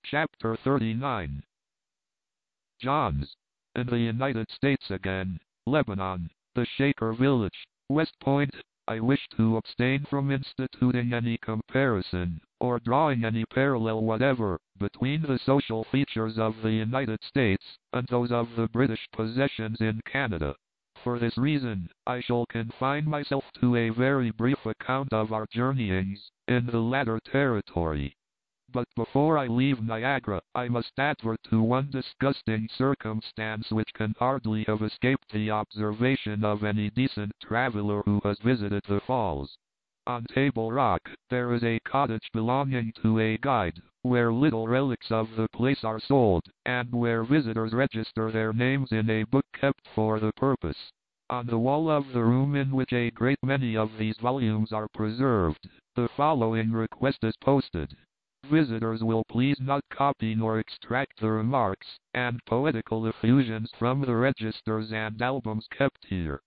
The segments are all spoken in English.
Chapter 39. Johns. In the United States again. Lebanon. The Shaker Village. West Point. I wish to abstain from instituting any comparison, or drawing any parallel whatever, between the social features of the United States, and those of the British possessions in Canada. For this reason, I shall confine myself to a very brief account of our journeyings in the latter territory. But before I leave Niagara, I must advert to one disgusting circumstance which can hardly have escaped the observation of any decent traveler who has visited the falls. On Table Rock, there is a cottage belonging to a guide, where little relics of the place are sold, and where visitors register their names in a book kept for the purpose. On the wall of the room in which a great many of these volumes are preserved, the following request is posted. Visitors will please not copy nor extract the remarks and poetical effusions from the registers and albums kept here.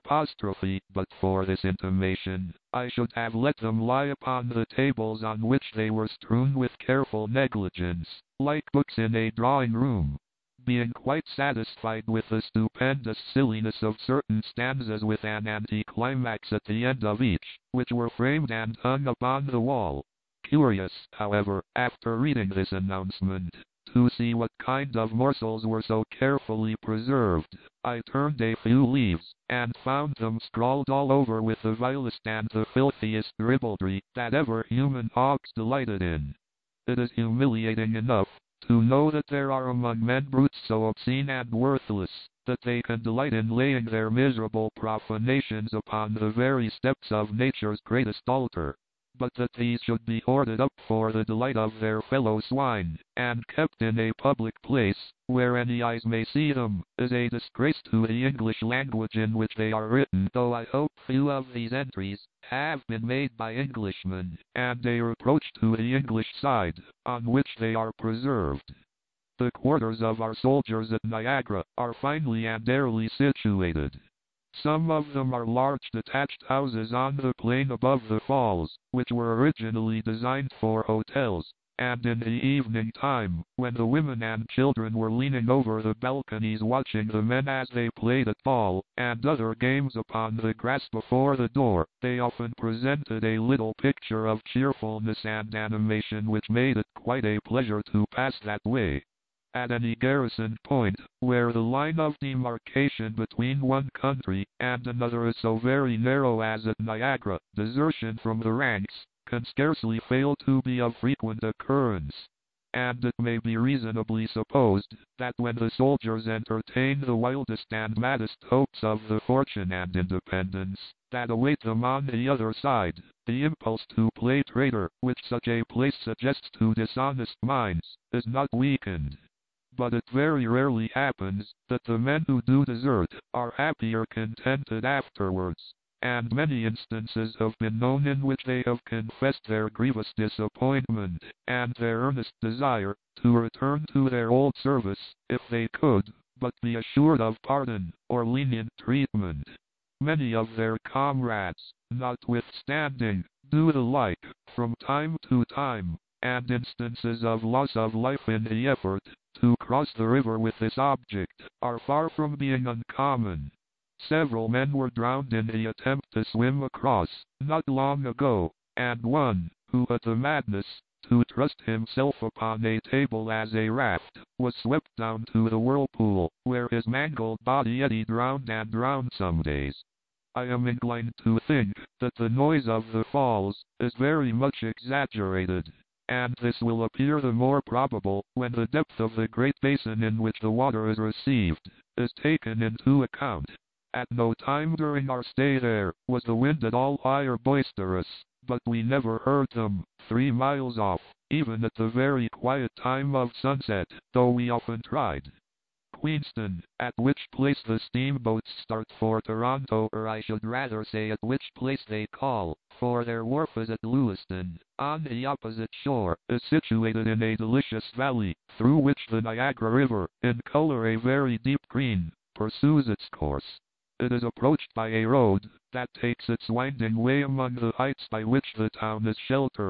But for this intimation, I should have let them lie upon the tables on which they were strewn with careful negligence, like books in a drawing room. Being quite satisfied with the stupendous silliness of certain stanzas with an anticlimax at the end of each, which were framed and hung upon the wall. Curious, however, after reading this announcement, to see what kind of morsels were so carefully preserved, I turned a few leaves, and found them scrawled all over with the vilest and the filthiest ribaldry that ever human hawks delighted in. It is humiliating enough to know that there are among men brutes so obscene and worthless, that they can delight in laying their miserable profanations upon the very steps of nature's greatest altar. But that these should be hoarded up for the delight of their fellow swine, and kept in a public place, where any eyes may see them, is a disgrace to the English language in which they are written, though I hope few of these entries have been made by Englishmen, and a reproach to the English side, on which they are preserved. The quarters of our soldiers at Niagara are finely and airily situated. Some of them are large detached houses on the plain above the falls, which were originally designed for hotels, and in the evening time, when the women and children were leaning over the balconies watching the men as they played at ball, and other games upon the grass before the door, they often presented a little picture of cheerfulness and animation which made it quite a pleasure to pass that way. At any garrisoned point, where the line of demarcation between one country and another is so very narrow as at Niagara, desertion from the ranks can scarcely fail to be of frequent occurrence. And it may be reasonably supposed that when the soldiers entertain the wildest and maddest hopes of the fortune and independence that await them on the other side, the impulse to play traitor, which such a place suggests to dishonest minds, is not weakened. But it very rarely happens that the men who do desert are happy or contented afterwards, and many instances have been known in which they have confessed their grievous disappointment, and their earnest desire to return to their old service, if they could but be assured of pardon or lenient treatment. Many of their comrades, notwithstanding, do the like, from time to time, and instances of loss of life in the effort to cross the river with this object are far from being uncommon. Several men were drowned in the attempt to swim across, not long ago, and one, who had the madness to trust himself upon a table as a raft, was swept down to the whirlpool, where his mangled body eddied round and round some days. I am inclined to think that the noise of the falls is very much exaggerated, and this will appear the more probable when the depth of the great basin in which the water is received is taken into account. At no time during our stay there was the wind at all high or boisterous, but we never heard them 3 miles off, even at the very quiet time of sunset, though we often tried. Queenston, at which place the steamboats start for Toronto, or I should rather say at which place they call, for their wharf is at Lewiston, on the opposite shore, is situated in a delicious valley, through which the Niagara River, in color a very deep green, pursues its course. It is approached by a road that takes its winding way among the heights by which the town is sheltered.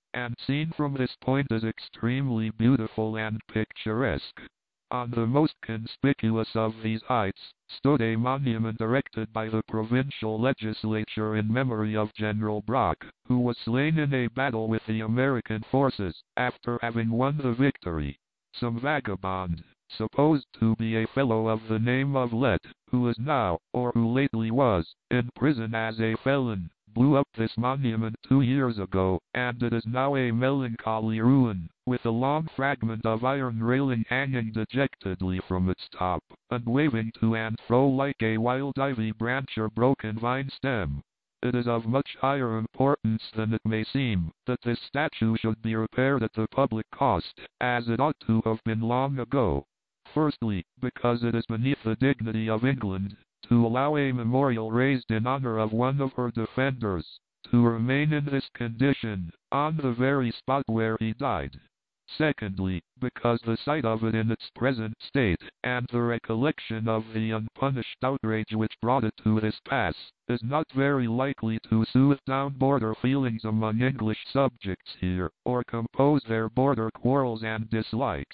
and seen from this point is extremely beautiful and picturesque. On the most conspicuous of these heights stood a monument erected by the provincial legislature in memory of General Brock, who was slain in a battle with the American forces after having won the victory. Some vagabond, supposed to be a fellow of the name of Lett, who is now, or who lately was, in prison as a felon, blew up this monument 2 years ago, and it is now a melancholy ruin, with a long fragment of iron railing hanging dejectedly from its top, and waving to and fro like a wild ivy branch or broken vine stem. It is of much higher importance than it may seem, that this statue should be repaired at the public cost, as it ought to have been long ago. Firstly, because it is beneath the dignity of England to allow a memorial raised in honor of one of her defenders to remain in this condition, on the very spot where he died. Secondly, because the sight of it in its present state, and the recollection of the unpunished outrage which brought it to this pass, is not very likely to soothe down border feelings among English subjects here, or compose their border quarrels and dislikes.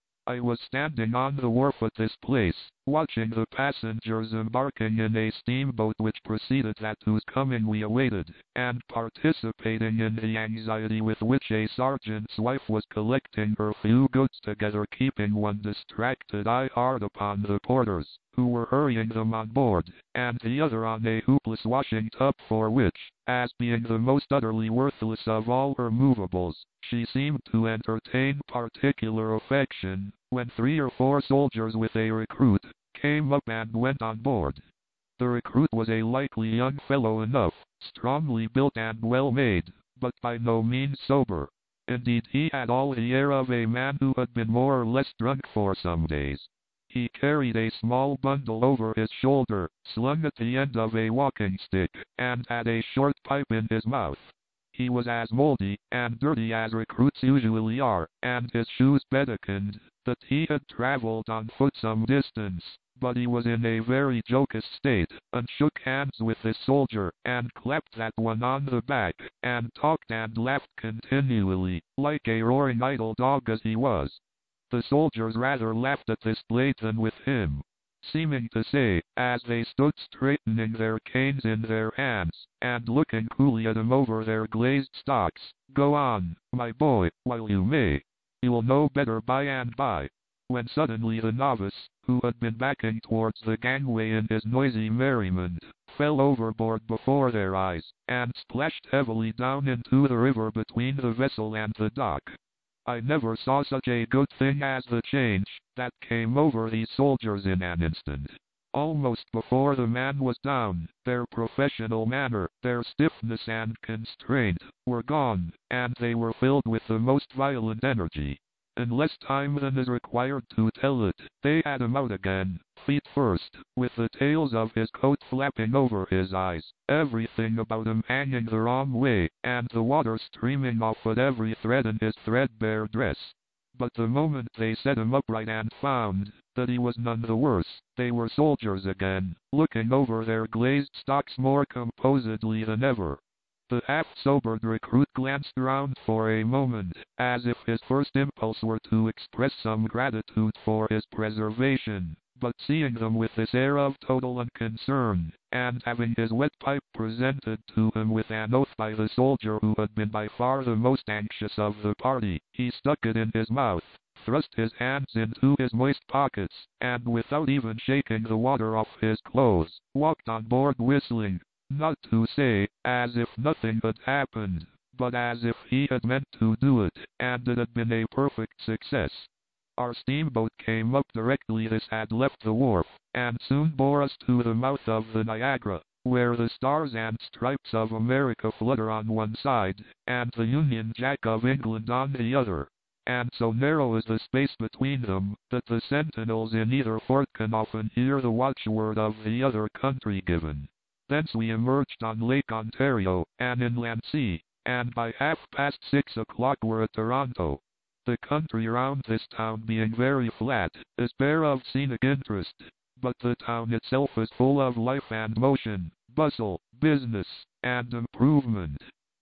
I was standing on the wharf at this place, watching the passengers embarking in a steamboat which preceded that whose coming we awaited, and participating in the anxiety with which a sergeant's wife was collecting her few goods together, keeping one distracted eye hard upon the porters, who were hurrying them on board, and the other on a hoopless washing tub for which, as being the most utterly worthless of all her movables, she seemed to entertain particular affection, when 3 or 4 soldiers with a recruit came up and went on board. The recruit was a likely young fellow enough, strongly built and well made, but by no means sober. Indeed, he had all the air of a man who had been more or less drunk for some days. He carried a small bundle over his shoulder, slung at the end of a walking stick, and had a short pipe in his mouth. He was as mouldy and dirty as recruits usually are, and his shoes bedizened, that he had travelled on foot some distance, but he was in a very joyous state, and shook hands with this soldier, and clapped that one on the back, and talked and laughed continually, like a roaring idle dog as he was. The soldiers rather laughed at this play than with him, seeming to say, as they stood straightening their canes in their hands, and looking coolly at him over their glazed stocks, "Go on, my boy, while you may. You will know better by and by," when suddenly the novice, who had been backing towards the gangway in his noisy merriment, fell overboard before their eyes, and splashed heavily down into the river between the vessel and the dock. I never saw such a good thing as the change that came over these soldiers in an instant. Almost before the man was down, their professional manner, their stiffness and constraint, were gone, and they were filled with the most violent energy. In less time than is required to tell it, they had him out again, feet first, with the tails of his coat flapping over his eyes, everything about him hanging the wrong way, and the water streaming off at every thread in his threadbare dress. But the moment they set him upright and found that he was none the worse, they were soldiers again, looking over their glazed stocks more composedly than ever. The half-sobered recruit glanced round for a moment, as if his first impulse were to express some gratitude for his preservation, but seeing them with this air of total unconcern, and having his wet pipe presented to him with an oath by the soldier who had been by far the most anxious of the party, he stuck it in his mouth, thrust his hands into his moist pockets, and without even shaking the water off his clothes, walked on board whistling. Not to say, as if nothing had happened, but as if he had meant to do it, and it had been a perfect success. Our steamboat came up directly this had left the wharf, and soon bore us to the mouth of the Niagara, where the stars and stripes of America flutter on one side, and the Union Jack of England on the other. And so narrow is the space between them, that the sentinels in either fort can often hear the watchword of the other country given. Thence we emerged on Lake Ontario, an inland sea, and by 6:30 were at Toronto. The country round this town being very flat, is bare of scenic interest, but the town itself is full of life and motion, bustle, business, and improvement.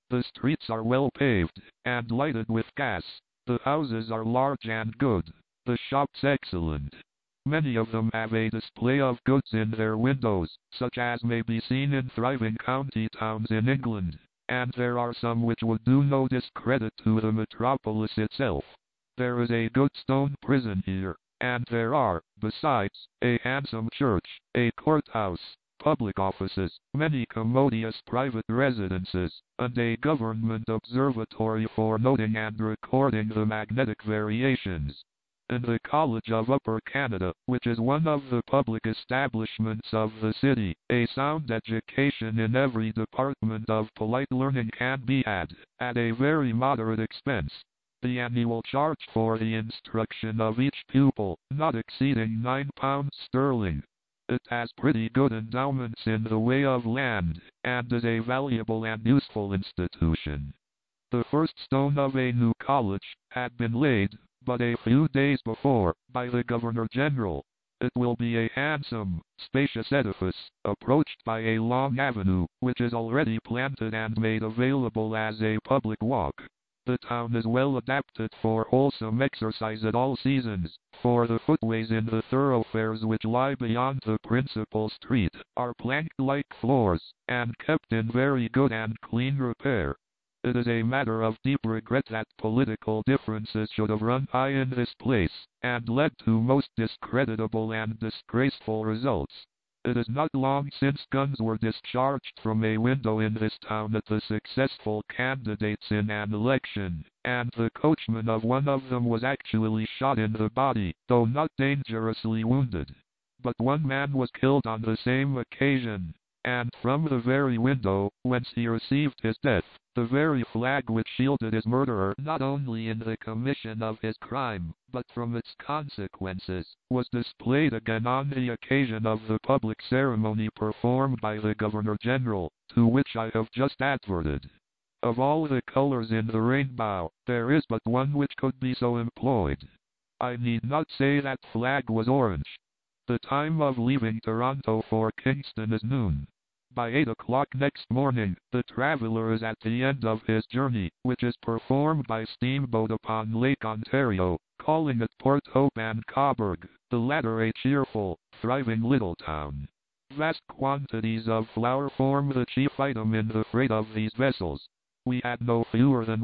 The streets are well paved, and lighted with gas. The houses are large and good. The shops excellent. Many of them have a display of goods in their windows, such as may be seen in thriving county towns in England, and there are some which would do no discredit to the metropolis itself. There is a good stone prison here, and there are, besides, a handsome church, a courthouse, public offices, many commodious private residences, and a government observatory for noting and recording the magnetic variations. In the College of Upper Canada, which is one of the public establishments of the city, a sound education in every department of polite learning can be had, at a very moderate expense. The annual charge for the instruction of each pupil, not exceeding £9 sterling. It has pretty good endowments in the way of land, and is a valuable and useful institution. The first stone of a new college had been laid, but a few days before, by the Governor-General. It will be a handsome, spacious edifice, approached by a long avenue, which is already planted and made available as a public walk. The town is well adapted for wholesome exercise at all seasons, for the footways in the thoroughfares which lie beyond the principal street are plank-like floors, and kept in very good and clean repair. It is a matter of deep regret that political differences should have run high in this place, and led to most discreditable and disgraceful results. It is not long since guns were discharged from a window in this town at the successful candidates in an election, and the coachman of one of them was actually shot in the body, though not dangerously wounded. But one man was killed on the same occasion, and from the very window whence he received his death, the very flag which shielded his murderer not only in the commission of his crime, but from its consequences, was displayed again on the occasion of the public ceremony performed by the Governor-General, to which I have just adverted. Of all the colors in the rainbow, there is but one which could be so employed. I need not say that flag was orange. The time of leaving Toronto for Kingston is noon. By 8 o'clock next morning, the traveler is at the end of his journey, which is performed by steamboat upon Lake Ontario, calling at Port Hope and Cobourg, the latter a cheerful, thriving little town. Vast quantities of flour form the chief item in the freight of these vessels. We had no fewer than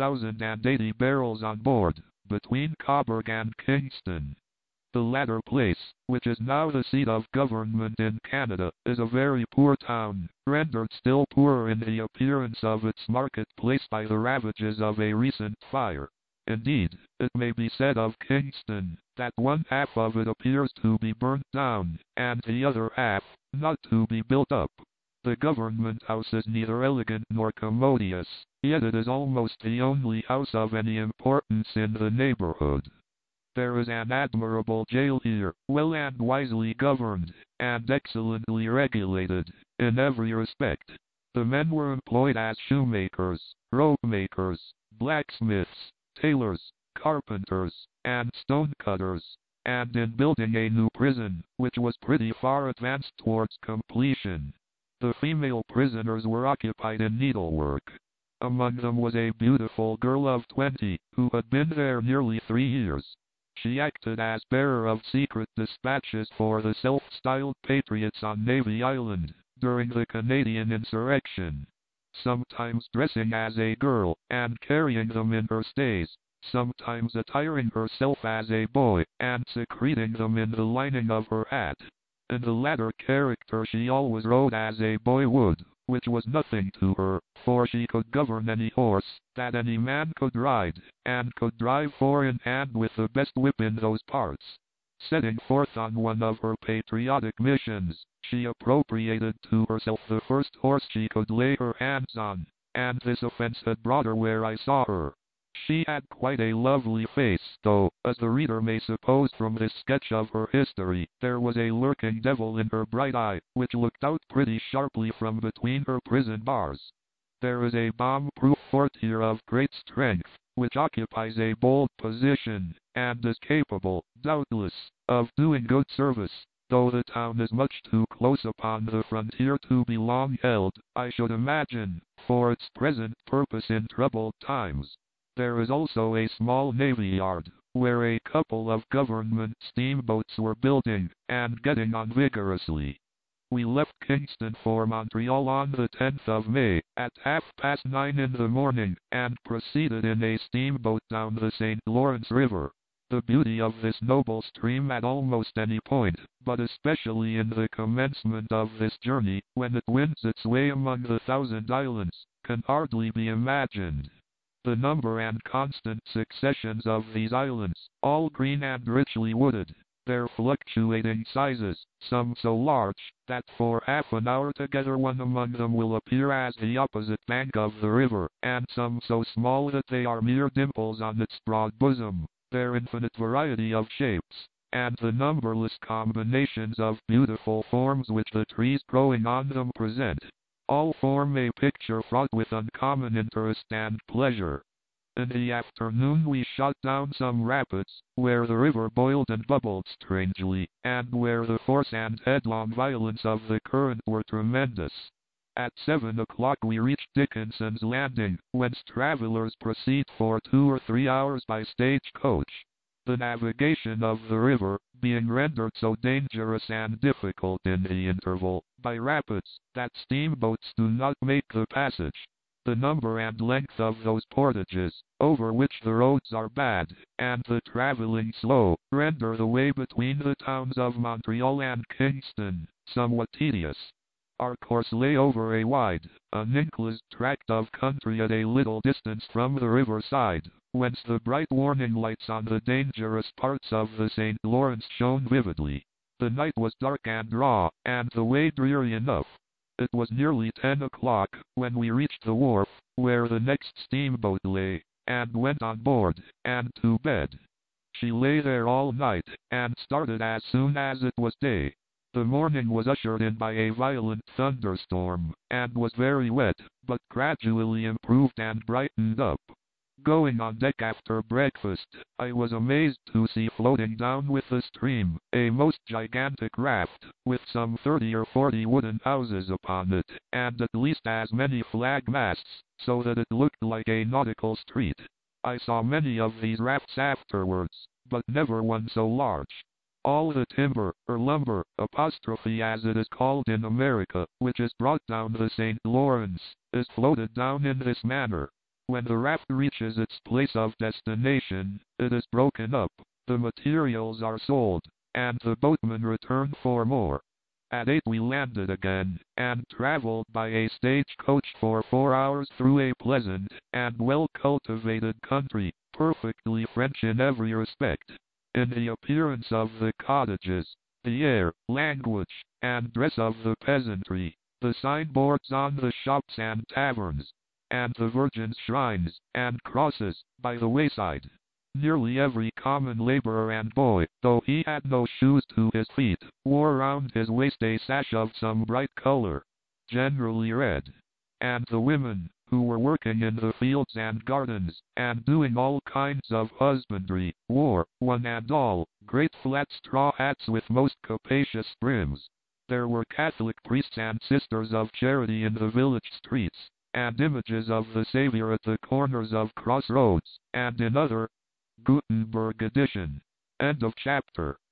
1,080 barrels on board, between Cobourg and Kingston. The latter place, which is now the seat of government in Canada, is a very poor town, rendered still poorer in the appearance of its marketplace by the ravages of a recent fire. Indeed, it may be said of Kingston, that one half of it appears to be burnt down, and the other half, not to be built up. The government house is neither elegant nor commodious, yet it is almost the only house of any importance in the neighborhood. There is an admirable jail here, well and wisely governed, and excellently regulated, in every respect. The men were employed as shoemakers, rope makers, blacksmiths, tailors, carpenters, and stone cutters, and in building a new prison, which was pretty far advanced towards completion. The female prisoners were occupied in needlework. Among them was a beautiful girl of 20, who had been there nearly 3 years. She acted as bearer of secret dispatches for the self-styled patriots on Navy Island, during the Canadian insurrection. Sometimes dressing as a girl, and carrying them in her stays, sometimes attiring herself as a boy, and secreting them in the lining of her hat. In the latter character she always rode as a boy would, which was nothing to her, for she could govern any horse that any man could ride, and could drive four in hand with the best whip in those parts. Setting forth on one of her patriotic missions, she appropriated to herself the first horse she could lay her hands on, and this offense had brought her where I saw her. She had quite a lovely face, though, as the reader may suppose from this sketch of her history, there was a lurking devil in her bright eye, which looked out pretty sharply from between her prison bars. There is a bomb-proof fort here of great strength, which occupies a bold position, and is capable, doubtless, of doing good service. Though the town is much too close upon the frontier to be long held, I should imagine, for its present purpose in troubled times. There is also a small navy yard, where a couple of government steamboats were building and getting on vigorously. We left Kingston for Montreal on the 10th of May, at 9:30 in the morning, and proceeded in a steamboat down the St. Lawrence River. The beauty of this noble stream at almost any point, but especially in the commencement of this journey, when it wins its way among the Thousand Islands, can hardly be imagined. The number and constant successions of these islands, all green and richly wooded, their fluctuating sizes, some so large, that for half an hour together one among them will appear as the opposite bank of the river, and some so small that they are mere dimples on its broad bosom, their infinite variety of shapes, and the numberless combinations of beautiful forms which the trees growing on them present, all form a picture fraught with uncommon interest and pleasure. In the afternoon we shot down some rapids, where the river boiled and bubbled strangely, and where the force and headlong violence of the current were tremendous. At 7 o'clock we reached Dickinson's Landing, whence travelers proceed for 2 or 3 hours by stagecoach. The navigation of the river, being rendered so dangerous and difficult in the interval, by rapids, that steamboats do not make the passage. The number and length of those portages, over which the roads are bad, and the traveling slow, render the way between the towns of Montreal and Kingston somewhat tedious. Our course lay over a wide, unenclosed tract of country at a little distance from the river side, whence the bright warning lights on the dangerous parts of the St. Lawrence shone vividly. The night was dark and raw, and the way dreary enough. It was nearly 10 o'clock when we reached the wharf, where the next steamboat lay, and went on board, and to bed. She lay there all night, and started as soon as it was day. The morning was ushered in by a violent thunderstorm, and was very wet, but gradually improved and brightened up. Going on deck after breakfast, I was amazed to see floating down with the stream, a most gigantic raft, with some 30 or 40 wooden houses upon it, and at least as many flag masts, so that it looked like a nautical street. I saw many of these rafts afterwards, but never one so large. All the timber, or lumber, as it is called in America, which is brought down the St. Lawrence, is floated down in this manner. When the raft reaches its place of destination, it is broken up, the materials are sold, and the boatmen return for more. At 8 we landed again, and traveled by a stagecoach for 4 hours through a pleasant and well-cultivated country, perfectly French in every respect. In the appearance of the cottages, the air, language, and dress of the peasantry, the signboards on the shops and taverns, and the Virgin's shrines and crosses by the wayside. Nearly every common laborer and boy, though he had no shoes to his feet, wore round his waist a sash of some bright color, generally red. And the women, who were working in the fields and gardens, and doing all kinds of husbandry, wore, one and all, great flat straw hats with most capacious brims. There were Catholic priests and sisters of charity in the village streets, and images of the Savior at the corners of crossroads, and in other Gutenberg edition. End of chapter.